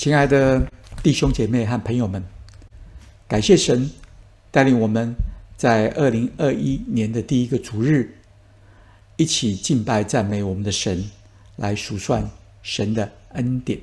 亲爱的弟兄姐妹和朋友们，感谢神带领我们在2021年的第一个主日，一起敬拜赞美我们的神，来数算神的恩典。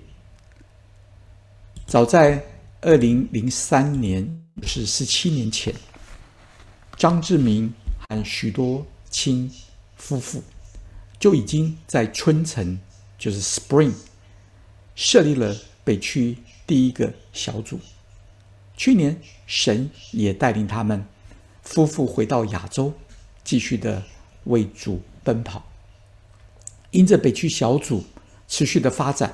早在2003年，是17年前，张志明和许多亲夫妇就已经在春城，就是 Spring， 设立了北区第一个小组。去年神也带领他们夫妇回到亚洲，继续的为主奔跑。因着北区小组持续的发展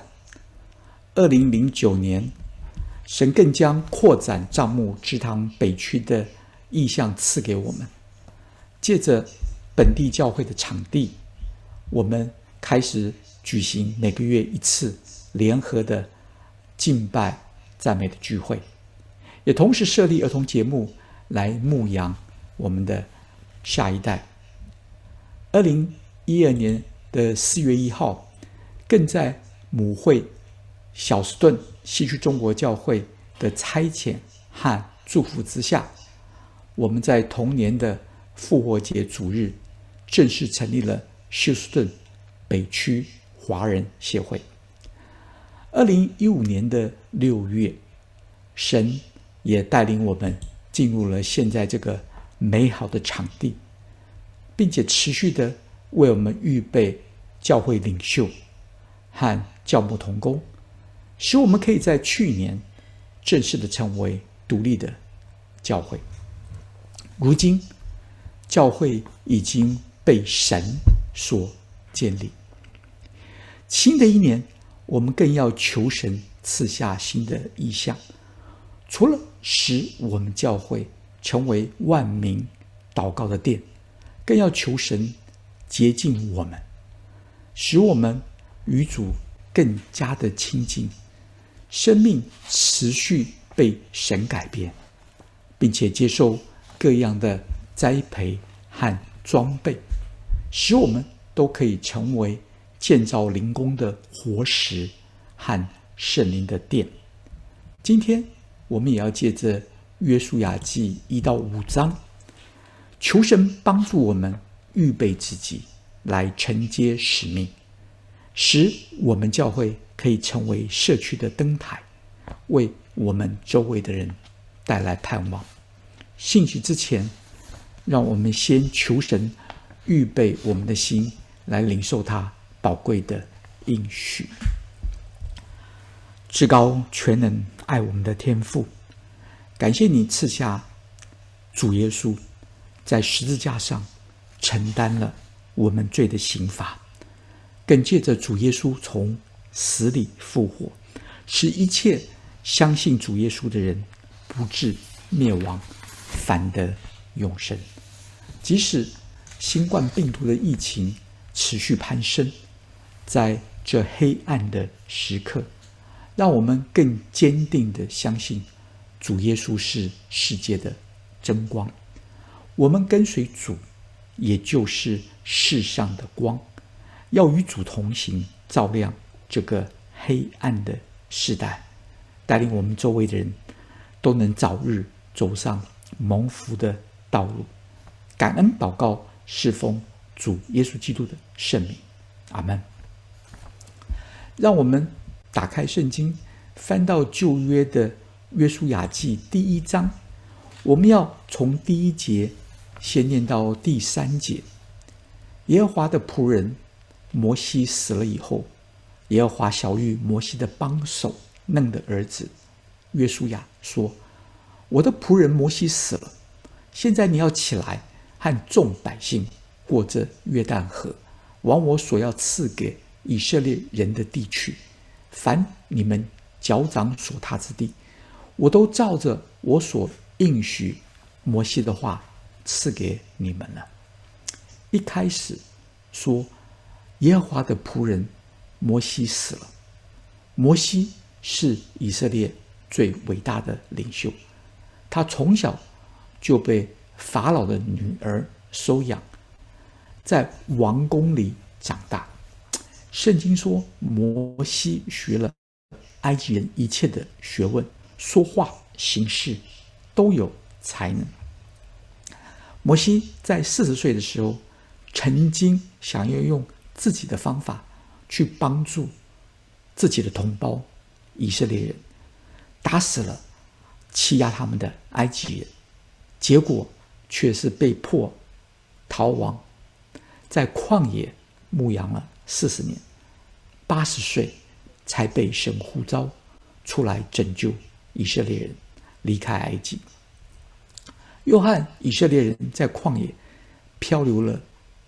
，2009年神更将扩展帐幕之堂北区的意向赐给我们。借着本地教会的场地，我们开始举行每个月一次联合的敬拜赞美的聚会，也同时设立儿童节目来牧养我们的下一代。2012年的4月1号，更在母会小斯顿西区中国教会的差遣和祝福之下，我们在同年的复活节主日正式成立了休斯顿北区华人协会。2015年的6月，神也带领我们进入了现在这个美好的场地，并且持续的为我们预备教会领袖和教牧同工，使我们可以在去年正式的成为独立的教会。如今教会已经被神所建立。新的一年，我们更要求神赐下新的意象，除了使我们教会成为万民祷告的殿，更要求神洁净我们，使我们与主更加的亲近，生命持续被神改变，并且接受各样的栽培和装备，使我们都可以成为建造灵宫的活石和圣灵的殿。今天我们也要借着约书亚记1到5章，求神帮助我们预备自己来承接使命，使我们教会可以成为社区的灯台，为我们周围的人带来盼望。信息之前，让我们先求神预备我们的心，来领受他宝贵的应许。至高全能爱我们的天父，感谢你赐下主耶稣在十字架上承担了我们罪的刑罚，更借着主耶稣从死里复活，使一切相信主耶稣的人不致灭亡，反得永生。即使新冠病毒的疫情持续攀升，在这黑暗的时刻，让我们更坚定地相信主耶稣是世界的真光。我们跟随主，也就是世上的光，要与主同行，照亮这个黑暗的世代，带领我们周围的人都能早日走上蒙福的道路。感恩祷告，侍奉主耶稣基督的圣名，阿们。让我们打开圣经，翻到旧约的约书亚记第1章，我们要从第1节先念到第3节。耶和华的仆人摩西死了以后，耶和华晓谕摩西的帮手嫩的儿子约书亚说：我的仆人摩西死了，现在你要起来，和众百姓过这约旦河，往我所要赐给以色列人的地去。凡你们脚掌所踏之地，我都照着我所应许摩西的话赐给你们了。一开始说耶和华的仆人摩西死了。摩西是以色列最伟大的领袖，他从小就被法老的女儿收养，在王宫里长大。圣经说摩西学了埃及人一切的学问，说话行事都有才能。摩西在40岁的时候，曾经想要用自己的方法去帮助自己的同胞以色列人，打死了欺压他们的埃及人，结果却是被迫逃亡，在旷野牧羊了40年，80岁才被神呼召出来拯救以色列人离开埃及。约翰以色列人在旷野漂流了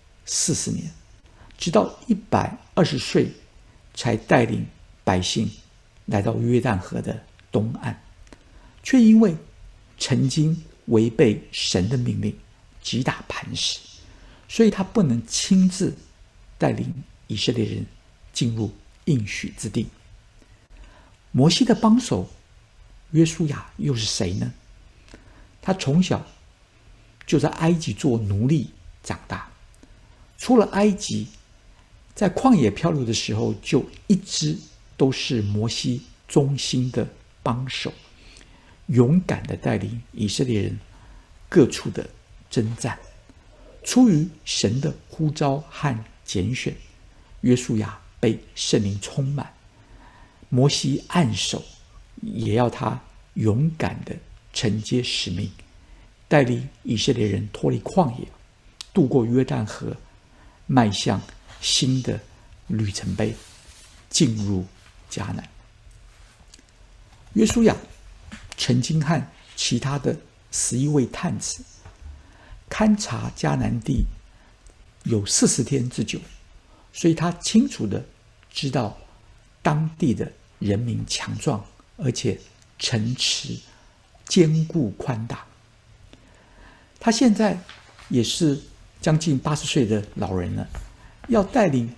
40年，直到120岁才带领百姓来到约旦河的东岸，却因为曾经违背神的命令击打磐石，所以他不能亲自带领以色列人进入应许之地。摩西的帮手约书亚又是谁呢？他从小就在埃及做奴隶长大，出了埃及，在旷野漂流的时候，就一直都是摩西忠心的帮手，勇敢的带领以色列人各处的征战。出于神的呼召和拣选，约书亚被圣灵充满，摩西按手，也要他勇敢的承接使命，带领以色列人脱离旷野，渡过约旦河，迈向新的里程碑，进入迦南。约书亚曾经和其他的11位探子勘察迦南地有40天之久，所以他清楚的知道当地的人民强壮，而且城池坚固宽大。他现在也是将近80岁的老人了，要带领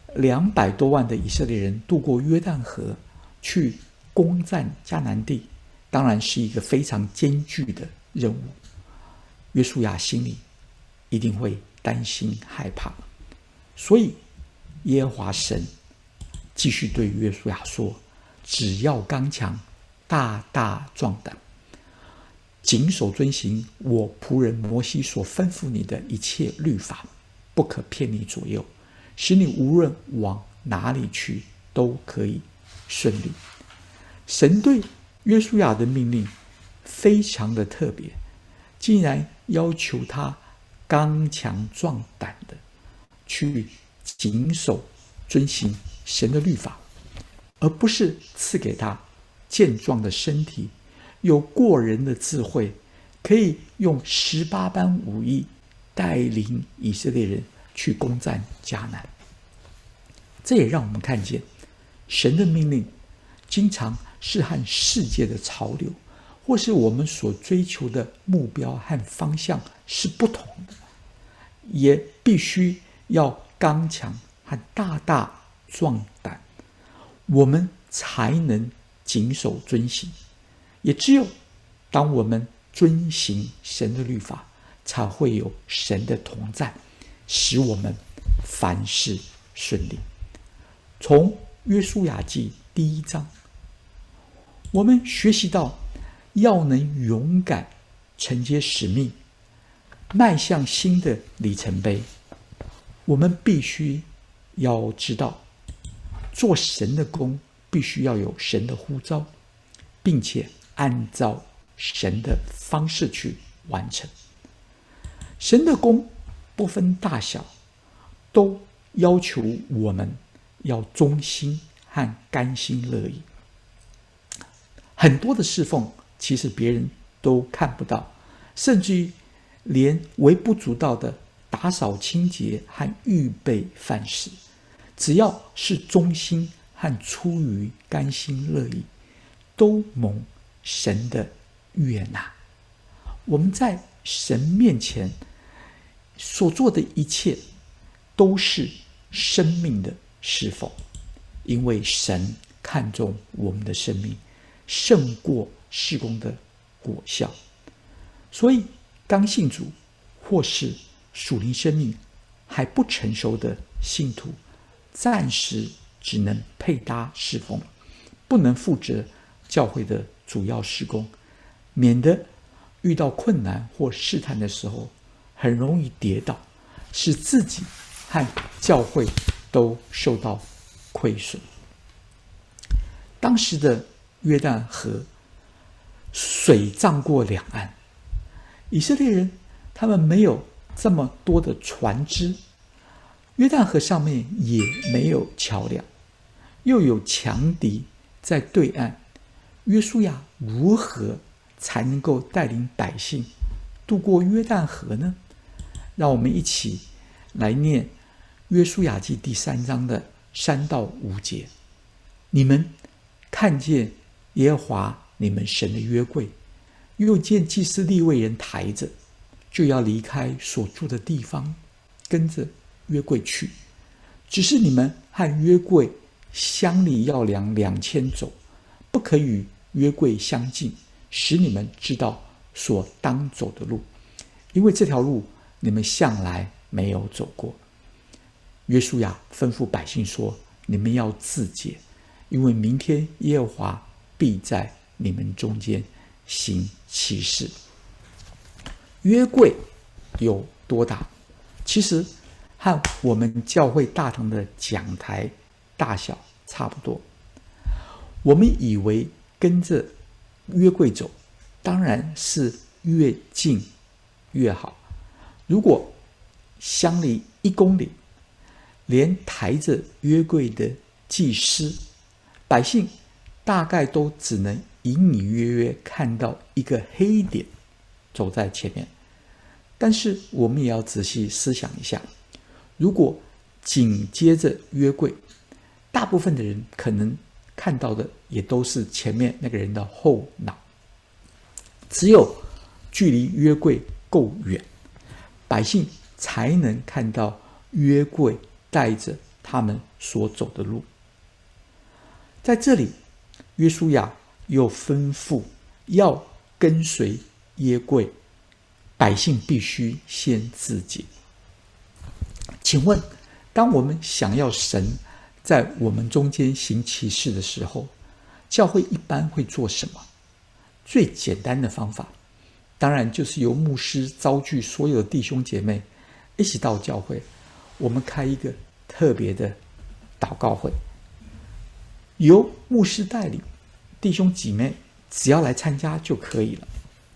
200多万的以色列人渡过约旦河去攻占迦南地，当然是一个非常艰巨的任务。约书亚心里一定会担心害怕，所以耶和华神继续对约书亚说：只要刚强，大大壮胆，谨守遵行我仆人摩西所吩咐你的一切律法，不可偏离左右，使你无论往哪里去都可以顺利。神对约书亚的命令非常的特别，竟然要求他刚强壮胆的去谨守遵行神的律法，而不是赐给他健壮的身体，有过人的智慧，可以用18般武艺带领以色列人去攻占迦南。这也让我们看见神的命令经常是和世界的潮流或是我们所追求的目标和方向是不同的，也必须要刚强和大大壮胆，我们才能谨守遵行。也只有当我们遵行神的律法，才会有神的同在，使我们凡事顺利。从约书亚记第1章，我们学习到要能勇敢承接使命，迈向新的里程碑，我们必须要知道，做神的工必须要有神的呼召，并且按照神的方式去完成。神的工不分大小，都要求我们要忠心和甘心乐意。很多的侍奉其实别人都看不到，甚至于连微不足道的打扫清洁和预备饭食，只要是忠心和出于甘心乐意，都蒙神的悦纳。我们在神面前所做的一切都是生命的侍奉，因为神看重我们的生命胜过事工的果效。所以刚信主或是属灵生命还不成熟的信徒，暂时只能配搭侍奉， 不能负责教会的主要事工，免得遇到困难或试探的时候，很容易跌倒，使自己和教会都受到亏损。当时的约旦河水涨过两岸，以色列人他们没有这么多的船只，约旦河上面也没有桥梁，又有强敌在对岸，约书亚如何才能够带领百姓渡过约旦河呢？让我们一起来念约书亚记第3章的3到5节。你们看见耶和华你们神的约柜，又见祭司利未人抬着，就要离开所住的地方，跟着约柜去。只是你们和约柜相离要量2000肘，不可与约柜相近，使你们知道所当走的路，因为这条路你们向来没有走过。约书亚吩咐百姓说：你们要自洁，因为明天耶和华必在你们中间行奇事。约柜有多大？其实和我们教会大堂的讲台大小差不多。我们以为跟着约柜走，当然是越近越好。如果相离1公里，连抬着约柜的祭司、百姓大概都只能隐隐约约看到一个黑点走在前面。但是我们也要仔细思想一下，如果紧接着约柜，大部分的人可能看到的也都是前面那个人的后脑。只有距离约柜够远，百姓才能看到约柜带着他们所走的路。在这里，约书亚又吩咐要跟随约柜，百姓必须先自洁。请问，当我们想要神在我们中间行奇事的时候，教会一般会做什么？最简单的方法，当然就是由牧师召聚所有的弟兄姐妹一起到教会，我们开一个特别的祷告会，由牧师带领，弟兄姐妹只要来参加就可以了。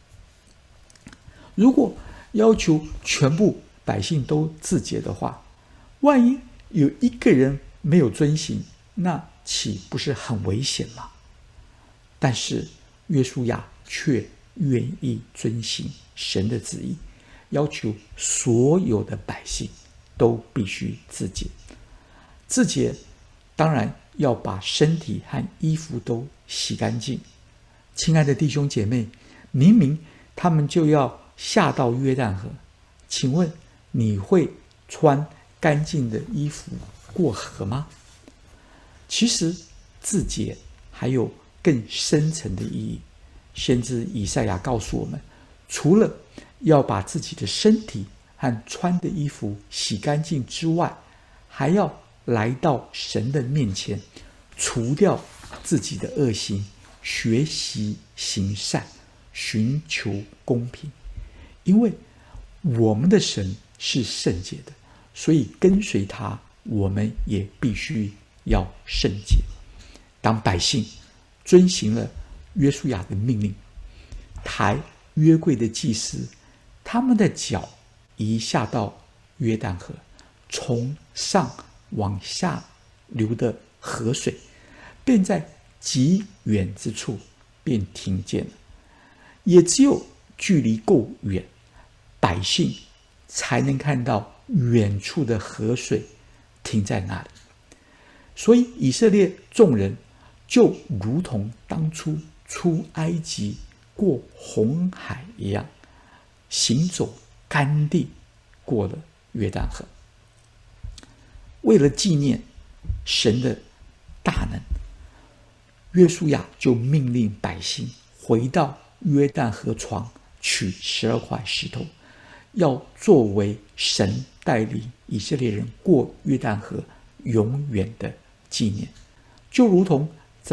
如果要求全部百姓都自洁的话，万一有一个人没有遵行，那岂不是很危险吗？但是约书亚却愿意遵行神的旨意，要求所有的百姓都必须自洁。自洁当然要把身体和衣服都洗干净。亲爱的弟兄姐妹，明明他们就要下到约旦河，请问你会穿干净的衣服过河吗？其实自洁还有更深层的意义。先知以赛亚告诉我们，除了要把自己的身体和穿的衣服洗干净之外，还要来到神的面前，除掉自己的恶行，学习行善，寻求公平。因为我们的神是圣洁的，所以跟随他，我们也必须要圣洁。当百姓遵行了约书亚的命令，抬约柜的祭司，他们的脚一下到约旦河，从上往下流的河水便在极远之处便听见了。也只有距离够远，百姓才能看到远处的河水停在那里。所以以色列众人就如同当初出埃及过红海一样，行走干地过了约旦河。为了纪念神的大能，约书亚就命令百姓回到约旦河床，取12块石头，要作为神带领以色列人过约旦河永远的纪念。就如同在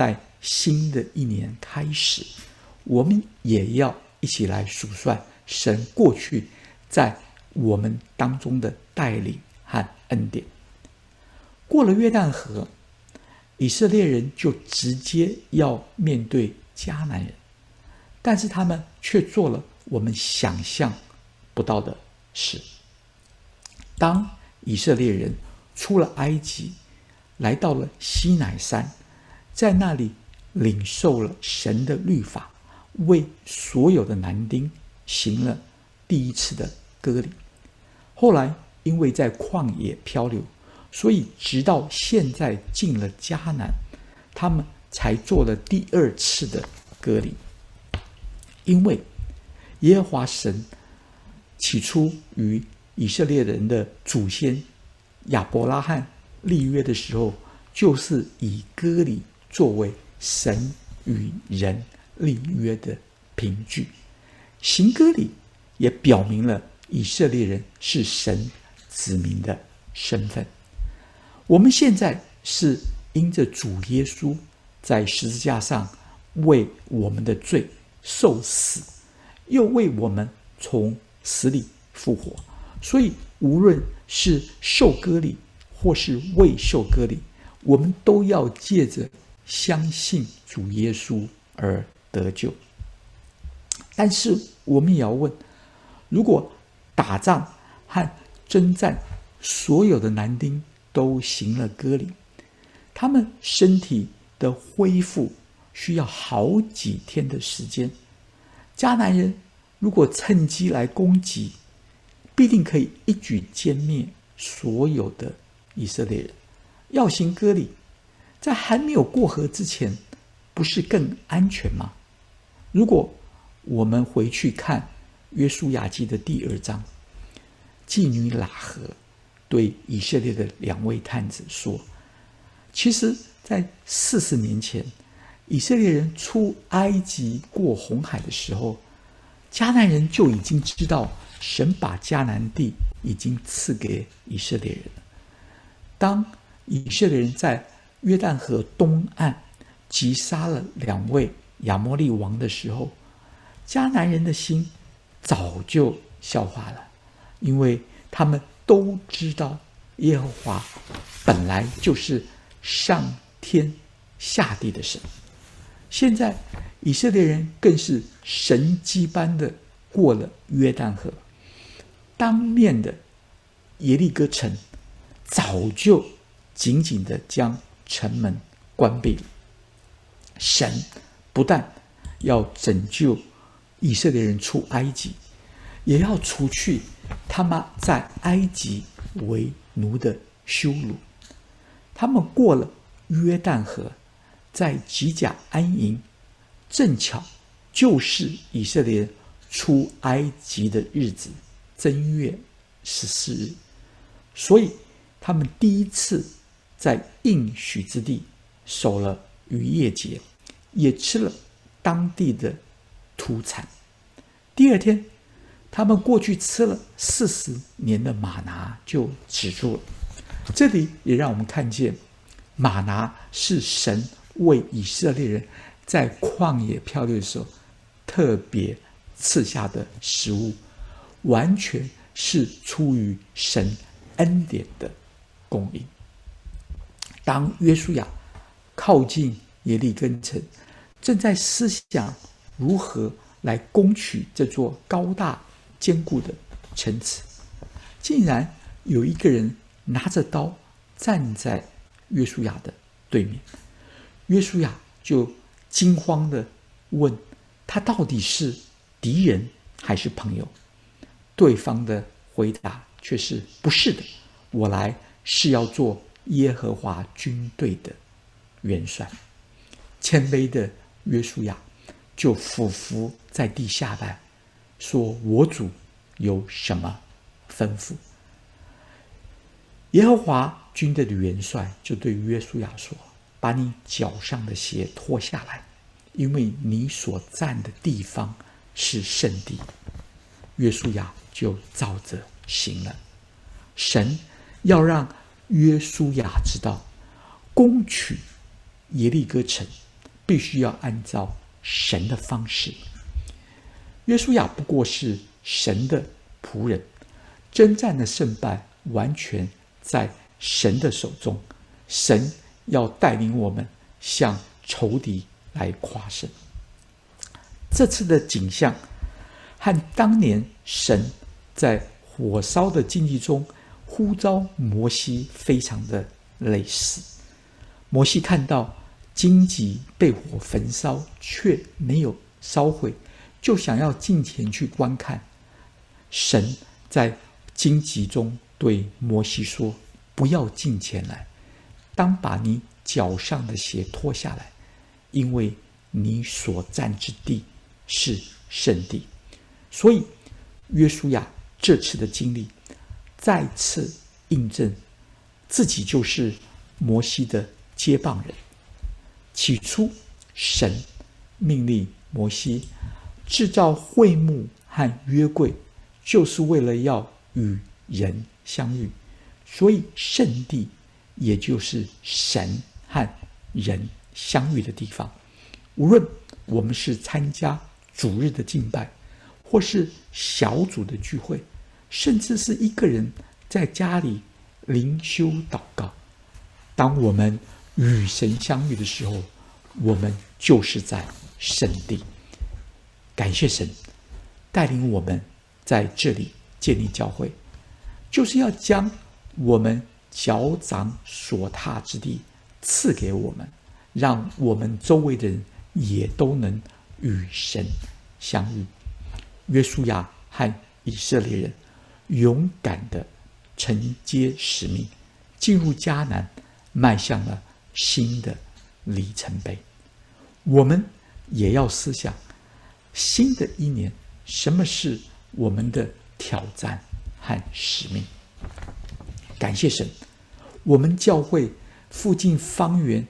新的一年开始，我们也要一起来数算神过去在我们当中的带领和恩典。过了约旦河，以色列人就直接要面对迦南人，但是他们却做了我们想象不到的事。当以色列人出了埃及，来到了西乃山，在那里领受了神的律法，为所有的男丁行了第一次的割礼。后来因为在旷野漂流，所以直到现在进了迦南，他们才做了第二次的割礼。因为耶和华神起初与以色列人的祖先亚伯拉罕立约的时候，就是以割礼作为神与人立约的凭据。行割礼也表明了以色列人是神子民的身份。我们现在是因着主耶稣在十字架上为我们的罪受死，又为我们从死里复活，所以无论是受割礼或是未受割礼，我们都要借着相信主耶稣而得救。但是我们也要问，如果打仗和征战所有的男丁都行了割礼，他们身体的恢复需要好几天的时间。迦南人如果趁机来攻击，必定可以一举歼灭所有的以色列人。要行割礼，在还没有过河之前，不是更安全吗？如果我们回去看约书亚记的第2章，妓女喇合对以色列的2位探子说，其实在40年前，以色列人出埃及过红海的时候，迦南人就已经知道神把迦南地已经赐给以色列人了。当以色列人在约旦河东岸击杀了2位亚摩利王的时候，迦南人的心早就消化了，因为他们都知道耶和华本来就是上天下地的神。现在以色列人更是神迹般的过了约旦河，当面的耶利哥城早就紧紧的将城门关闭了。神不但要拯救以色列人出埃及，也要除去他们在埃及为奴的羞辱。他们过了约旦河，在吉甲安营，正巧就是以色列人出埃及的日子，正月14日，所以他们第一次在应许之地守了逾越节，也吃了当地的土产。第2天，他们过去吃了40年的玛拿就止住了。这里也让我们看见，玛拿是神为以色列人在旷野漂流的时候特别赐下的食物，完全是出于神恩典的供应。当约书亚靠近耶利哥城，正在思想如何来攻取这座高大坚固的城池，竟然有一个人拿着刀站在约书亚的对面。约书亚就惊慌地问他到底是敌人还是朋友。对方的回答却是不是的，我来是要做耶和华军队的元帅。谦卑的约书亚就俯伏在地下拜，说我主有什么吩咐。耶和华军队的元帅就对约书亚说，把你脚上的鞋脱下来，因为你所站的地方是圣地。约书亚就照着行了。神要让约书亚知道，攻取耶利哥城必须要按照神的方式。约书亚不过是神的仆人，征战的胜败完全在神的手中，神要带领我们向仇敌来夸胜。这次的景象和当年神在火烧的荆棘中呼召摩西非常的类似。摩西看到荆棘被火焚烧却没有烧毁，就想要近前去观看。神在荆棘中对摩西说，不要近前来，当把你脚上的鞋脱下来，因为你所站之地是圣地。所以约书亚这次的经历再次印证自己就是摩西的接棒人。起初神命令摩西制造会幕和约柜，就是为了要与人相遇，所以圣地也就是神和人相遇的地方。无论我们是参加主日的敬拜，或是小组的聚会，甚至是一个人在家里灵修祷告，当我们与神相遇的时候，我们就是在圣地。感谢神带领我们在这里建立教会，就是要将我们脚掌所踏之地赐给我们，让我们周围的人也都能与神相遇。约书亚和以色列人勇敢地承接使命，进入迦南，迈向了新的里程碑。我们也要思想新的一年，什么是我们的挑战和使命。感谢神，我们教会附近方圆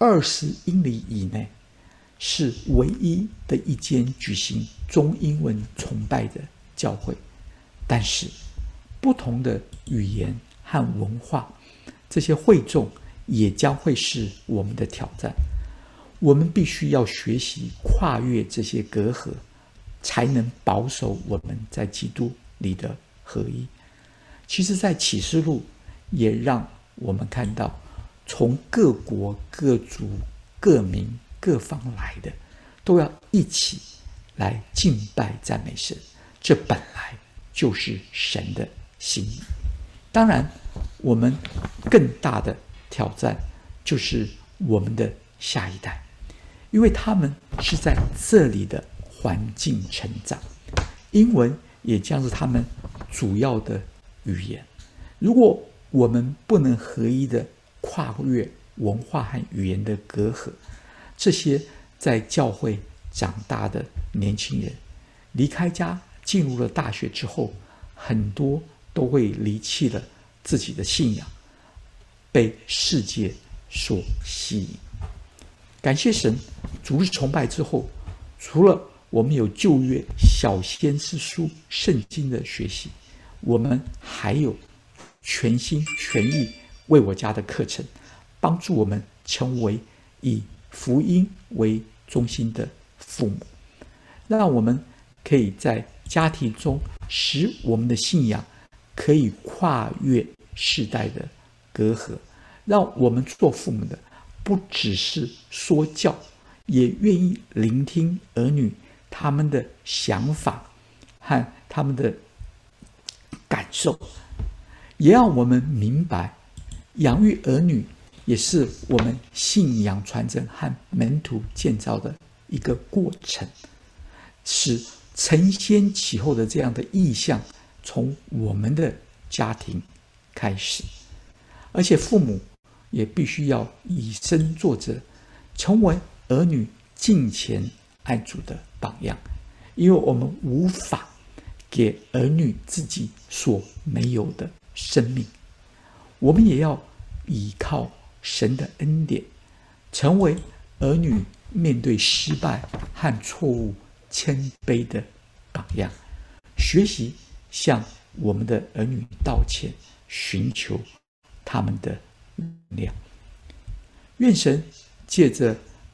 20英里以内是唯一的一间举行中英文崇拜的教会，但是不同的语言和文化，这些会众也将会是我们的挑战。我们必须要学习跨越这些隔阂，才能保守我们在基督里的合一。其实在启示录也让我们看到，从各国各族各民各方来的，都要一起来敬拜赞美神，这本来就是神的心意。当然我们更大的挑战就是我们的下一代，因为他们是在这里的环境成长，英文也将是他们主要的语言。如果我们不能合一的跨越文化和语言的隔阂，这些在教会长大的年轻人离开家进入了大学之后，很多都会离弃了自己的信仰，被世界所吸引。感谢神，主日崇拜之后，除了我们有旧约小先知书圣经的学习，我们还有全心全意为我家的课程，帮助我们成为以福音为中心的父母，让我们可以在家庭中使我们的信仰可以跨越世代的隔阂，让我们做父母的不只是说教，也愿意聆听儿女他们的想法和他们的感受，也让我们明白养育儿女也是我们信仰传承和门徒建造的一个过程，使承先启后的这样的意向从我们的家庭开始。而且父母也必须要以身作则，成为儿女敬虔爱主的榜样，因为我们无法给儿女自己所没有的生命，我们也要依靠神的恩典，成为儿女面对失败和错误谦卑的榜样，学习向我们的儿女道歉，寻求他们的原谅。愿神借着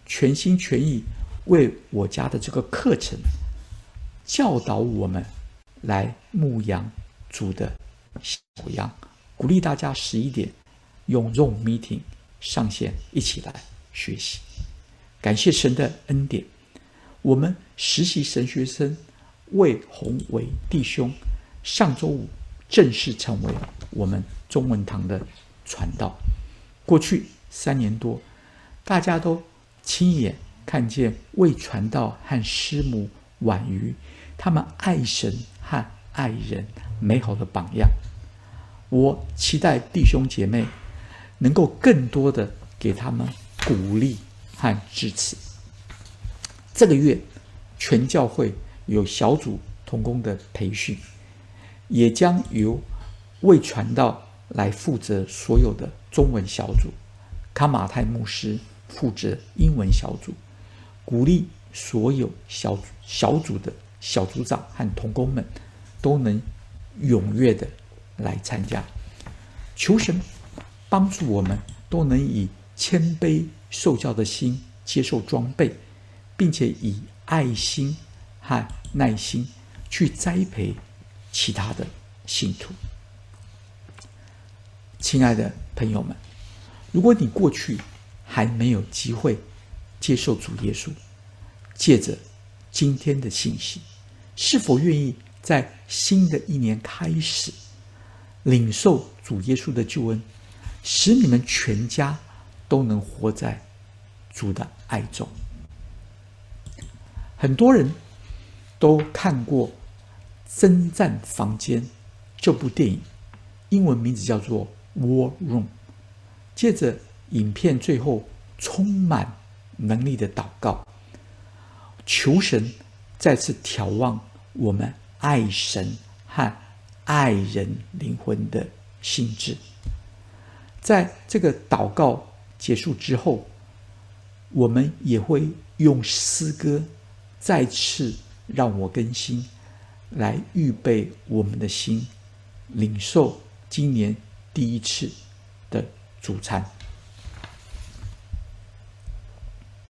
全心全意为我家的这个课程教导我们来牧养主的小羊，鼓励大家11点用 Zoom Meeting 上线一起来学习。感谢神的恩典，我们实习神学生魏宏伟弟兄上周五正式成为我们中文堂的传道。过去3年多，大家都亲眼看见魏传道和师母婉瑜他们爱神和爱人美好的榜样。我期待弟兄姐妹能够更多的给他们鼓励和支持。这个月全教会有小组同工的培训，也将由魏传道来负责所有的中文小组，卡马泰牧师负责英文小组，鼓励所有小组的小组长和同工们都能踊跃的来参加。求神帮助我们都能以谦卑受教的心接受装备，并且以爱心和耐心去栽培其他的信徒。亲爱的朋友们，如果你过去还没有机会接受主耶稣，借着今天的信息，是否愿意在新的一年开始领受主耶稣的救恩，使你们全家都能活在主的爱中？很多人都看过《征战房间》这部电影，英文名字叫做 War Room。 借着影片最后充满能力的祷告，求神再次眺望我们爱神和爱人灵魂的心智。在这个祷告结束之后，我们也会用诗歌再次让我更新，来预备我们的心，领受今年第一次的主餐。